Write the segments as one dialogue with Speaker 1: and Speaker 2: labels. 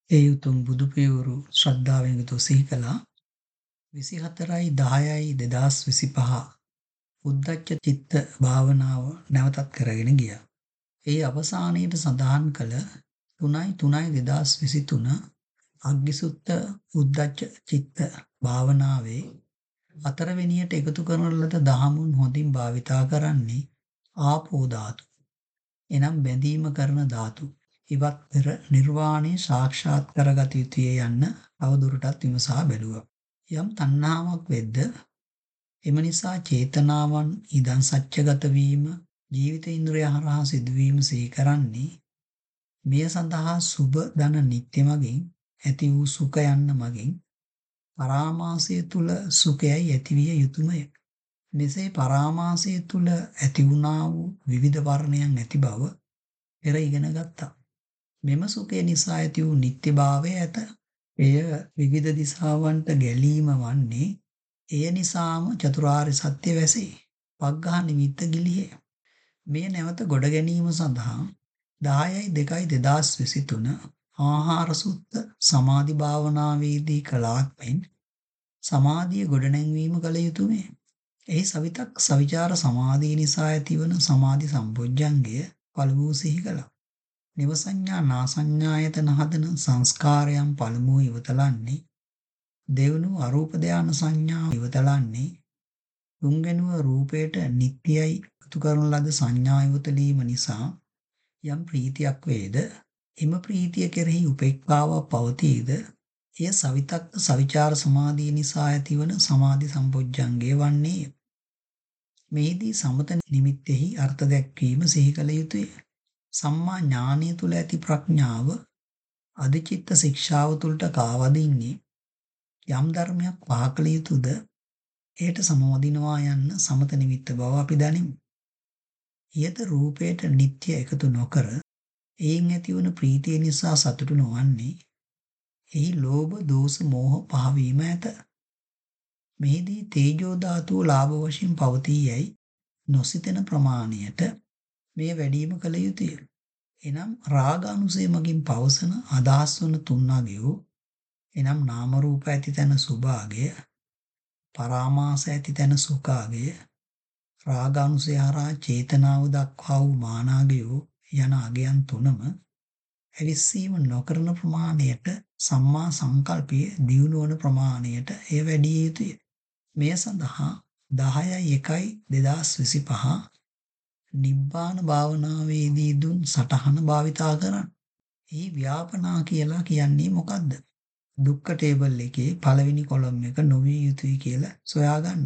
Speaker 1: ඒ උතුම් බුදු පියවරු ශ්‍රද්ධාවෙන් යුතුව සිහි කළා 24/10/2025 උද්දච්ච චිත්ත භාවනාව නැවතත් කරගෙන ගියා. ඒ අවසානයේට සඳහන් කළ 3/3/2023 අග්ගිසුත්ත උද්දච්ච චිත්ත භාවනාවේ හතරවෙනියට එකතු කරන ලද දහමුන් හොඳින් භාවිතා කරන්නේ ආපෝ ධාතු. එනම් බැඳීම කරන ධාතු. ඉවත් පෙර නිර්වාණය සාක්ෂාත් කරගත යුතුය යන්න අවදුරටත් විමසා බැලුවා. යම් තණ්හාවක් වෙද්ද එම නිසා චේතනාවන් ඉදන් සත්‍යගත වීම ජීවිත ඉන්ද්‍රිය හරහා සිදුවීම සිහි කරන්නේ මෙය සඳහා සුබ දන නිත්‍ය මගින් ඇති වූ සුඛ යන්න මගින් පරාමාසය තුල සුඛයයි ඇතිවිය යුතුයමය. මෙසේ පරාමාසය තුල ඇති වුණා වූ විවිධ වර්ණයන් ඇති බව පෙර ඉගෙන ගත්තා. මෙම සුඛය නිසා ඇති වූ නිත්‍යභාවය ඇත. එය විවිධ දිශාවන්ට ගැලීම වන්නේ එය නිසාම චතුරාර්ය සත්‍ය වැසේ. පග්ඝහ නිමිත්ත ගිලිහේ. මෙය නැවත ගොඩ ගැනීම සඳහා 10/2/2023 ආහාර සුත්ත සමාධි භාවනාවේදී කළාක් මෙන් සමාධිය ගොඩනැංවීම කළ යුතුයමය. එහි සවිතක් සවිචාර සමාධිය නිසා ඇතිවන සමාධි සම්පොජ්ජංගය පළමුව සිහි කළා. නිවසඤ්ඤා නාසඤ්ඤායතන හදන සංස්කාරයන් පළමුව ඉවතලන්නේ දෙවනුව අරූප ධාන සංඥා ඉවතලන්නේ තුන්වෙනුව රූපයට නිට්ටයයි එකතු කරන ලද සංඥා ඉවතලීම නිසා යම් ප්‍රීතියක් වේද එම ප්‍රීතිය කෙරෙහි උපේක්ඛාවක් පවතීද එය සවිතක්ක සවිචාර සමාධිය නිසා ඇතිවන සමාධි සම්පොජ්ජංගය වන්නේය. මෙහිදී සමත නිමිත්තෙහි අර්ථ දැක්වීම සිහි කළ යුතුය. සම්මා ඥානය තුල ඇති ප්‍රඥාව අධිචිත්ත ශික්ෂාව තුලට කාවදින්නේ යම් ධර්මයක් පහ කළ යුතුද එයට සමවදිනවා යන්න සමත නිමිත්ත බව අපි දනිමු. ඊට රූපයට නිට්ටය එකතු නොකර එයින් ඇතිවන ප්‍රීතිය නිසා සතුටු නොවන්නේ එහි ලෝභ දෝෂ මෝහ පහවීම ඇත. මෙහිදී තේජෝ ධාතුව ලාභ වශයෙන් පවතී යයි නොසිතන ප්‍රමාණයට මේ වැඩිම කළ යුතුය. එනම් රාගානුසය මගින් පවසන අදහස් වන තුන්වගයෝ එනම් නාම රූප ඇති තැන සුභාගය, පරාමාස ඇති තැන සුඛාගය, රාගානුසය හරහා චේතනාව දක්වා වූ මානාගයෝ යන අගයන් තුනම ඇවිස්සීම නොකරන ප්‍රමාණයට සම්මා සංකල්පයේ දියුණු වන ප්‍රමාණයට එය වැඩි යුතුය. මෙය සඳහා 10/1/2025 නිබ්බාන භාවනාවේදී දුන් සටහන භාවිතා කරන්න. එහි ව්‍යාපනා කියලා කියන්නේ මොකද්ද? දුක්ඛ ටේබල් එකේ පළවෙනි කොලම් එක නොවිය යුතුයි කියලා සොයාගන්න.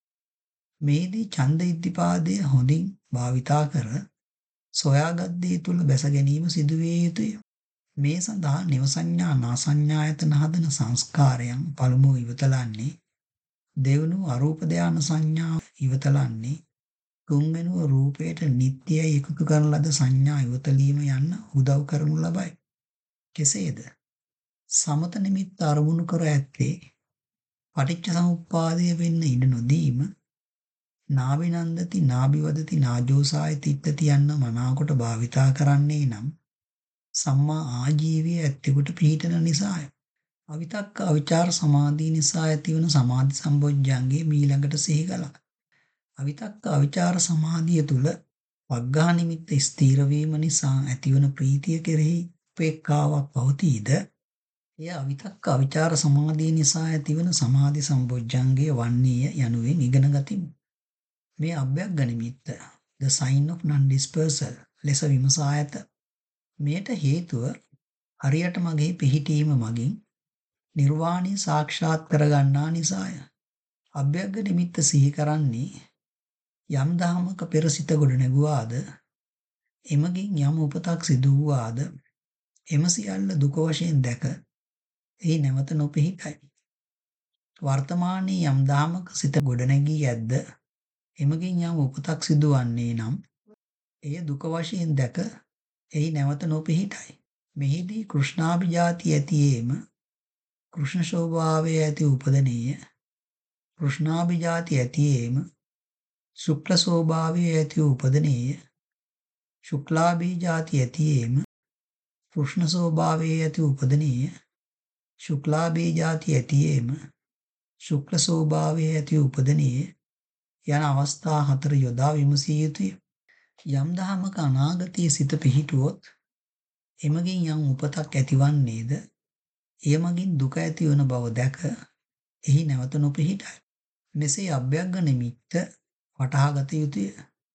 Speaker 1: මේදී ඡන්ද ඉද්ධිපාදය හොඳින් භාවිතා කර සොයාගත් දේ තුල බැස ගැනීම සිදු විය යුතුය. මේ සඳහා නිවසඤ්ඤා නාසඤ්ඤායතන හදන සංස්කාරයන් පළමුව ඉවතලන්නේ දෙවනුව අරූප ධාන සංඥා ඉවතලන්නේ තුන්වෙනුව රූපයට නිට්ටයයි එකතු කරන ලද සංඥා ඉවතලීම යන්න උදව් කරනු ලබයි. කෙසේද? සමත නිමිත්ත අරමුණු කර ඇත්තේ පටිච්ච සමුප්පාදය වෙන්න ඉඩ නොදීම නාබිනන්දති නාබිවදති නාජෝසාය තිත්තති යන්න මනාකොට භාවිතා කරන්නේ නම් සම්මා ආජීවයේ ඇත්තෙකුට පිහිටන නිසාය. අවිතක්ක අවිචාර සමාධිය නිසා ඇතිවන සමාධි සම්බොජ්ජංගේ මීළඟට සිහි කළා. අවිතක්ක අවිචාර සමාධිය තුල වග්ඝා නිමිත්ත ස්ථීර වීම නිසා ඇතිවන ප්‍රීතිය කෙරෙහි උපේක්ඛාවක් පවතීද එය අවිතක්ක අවිචාර සමාධිය නිසා ඇතිවන සමාධි සම්බොජ්ජංගය වන්නේය යනුවෙන් ඉගෙන ගතිමු. මේ අභ්‍යග්ග නිමිත්ත the sign of non dispersal ලෙස විමසා ඇත. මෙයට හේතුව හරියට මගේ පිහිටීම මගින් නිර්වාණය සාක්ෂාත් කරගන්නා නිසාය. අභ්‍යග්ග නිමිත්ත සිහි කරන්නේ යම් දහමක පෙර සිත ගොඩ නැගුවාද එමගින් යම් උපතක් සිදු වූවාද එම සියල්ල දුක වශයෙන් දැක එහි නැවත නොපිහිටයි. වර්තමානයේ යම් දහමක සිත ගොඩ නැගී ඇද්ද එමගින් යම් උපතක් සිදුවන්නේ නම් එය දුක වශයෙන් දැක එහි නැවත නොපිහිටයි. මෙහිදී කෘෂ්ණාභිජාති ඇතියේම කෘෂ්ණ ශෝභාවයේ ඇති උපදනීය කෘෂ්ණාභිජාති ඇතියේම ශුක්ල ස්වභාවයේ ඇති උපදනීය ශුක්ලාභිජාති ඇතියේම කෘෂ්ණ ස්වභාවයේ ඇති උපදනීය ශුක්ලාභී ಜಾති ඇතියේම ශුක්ල ස්වභාවයේ ඇති උපදනීය යන අවස්ථා 4 යොදා විමසිය යුතුය. යම් දහමක අනාගතයේ සිත පිහිටුවොත් එමගින් යම් උපතක් ඇතිවන්නේද එය මගින් දුක ඇතිවන බව දැක එහි නැවත නොපිහිටයි. මෙසේ අභ්‍යග්ග නිමිත්ත වටහාගත යුතුය.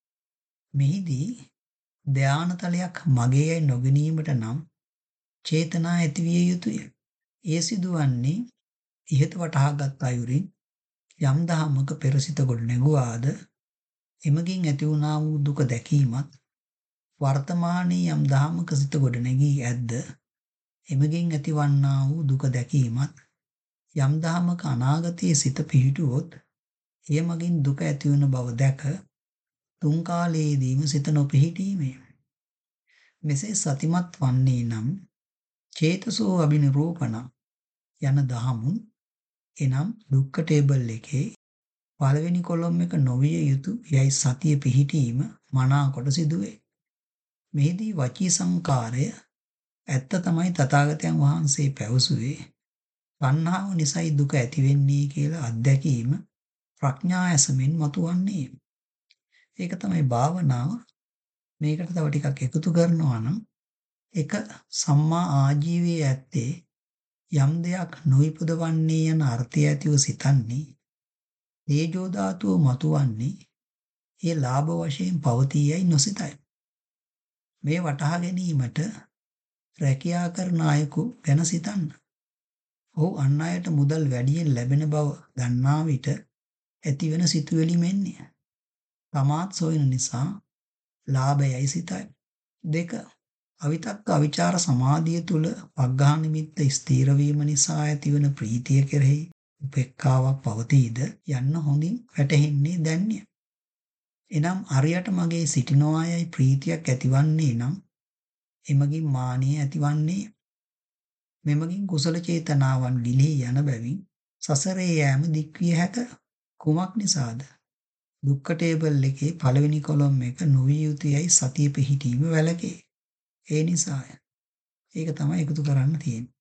Speaker 1: මෙහිදී ධානතලයක් මගේ යයි නොගැනීමට නම් චේතනා ඇතිවිය යුතුය. එය සිදුවන්නේ ඉහත වටහාගත් අයුරින් යම් දහමක පෙරසිත ගොඩ නැගුවාද එමගින් ඇති වුණා වූ දුක දැකීමත් වර්තමානයේ යම් දහමක සිත ගොඩ නැගී ඇද්ද එමගින් ඇතිවන්නා වූ දුක දැකීමත් යම් දහමක අනාගතයේ සිත පිහිටුවොත් එය මගින් දුක ඇතිවන බව දැක තුන් කාලයේදීම සිත නොපිහිටීමේ. මෙසේ සතිමත් වන්නේ නම් චේතසෝ අබිනිරූපණ යන දහමුන් එනම් දුක්ඛ ටේබල් එකේ පළවෙනි කොලම් එක නොවිය යුතු යයි සතිය පිහිටීම මනාකොට සිදුවේ. මෙහිදී වචී සංකාරය ඇත්ත තමයි තථාගතයන් වහන්සේ පැවසුවේ තණ්හාව නිසයි දුක ඇතිවෙන්නේ කියලා අත්දැකීම ප්‍රඥා ඇසමෙන් මතුවන්නේ. ඒක තමයි භාවනාව. මේකට තව ටිකක් එකතු කරනවා නම් එක සම්මා ආජීවයේ ඇත්තේ යම් දෙයක් නොයිපදවන්නේ යන අර්ථය ඇතිව සිතන්නේ තේජෝ ධාතුව මතුවන්නේ ඒ ලාභ වශයෙන් පවතියයි නොසිතයි. මේ වටහා ගැනීමට රැකියා කරන අයෙකු ගැන සිතන්න. ඔහු අන් අයට මුදල් වැඩියෙන් ලැබෙන බව දන්නා විට ඇතිවෙන සිතුවිලි මෙන්නේ. තමාත් සොයන නිසා ලාභයයි සිතයි. 2. අවිතක්ක අවිචාර සමාධිය තුල පග්ඝා නිමිත්ත ස්ථීර වීම නිසා ඇතිවන ප්‍රීතිය කෙරෙහි උපේක්ඛාවක් පවතීද යන්න හොඳින් වැටහෙන්නේ දැන්ය. එනම් අරියට මගේ සිටිනවායයි ප්‍රීතියක් ඇතිවන්නේ නම් එමගින් මානිය ඇතිවන්නේ. මෙමගින් කුසල චේතනාවන් ගිලී යන බැවින් සසරේ යෑම දික්විය හැක. කුමක් නිසාද? දුක්ඛ ටේබල් එකේ පළවෙනි කොලම් එක නොවිය යුතුයයි සතිය පිහිටීම වැළකේ. ඒ නිසාය. ඒක තමයි එකතු කරන්න තියෙන්නේ.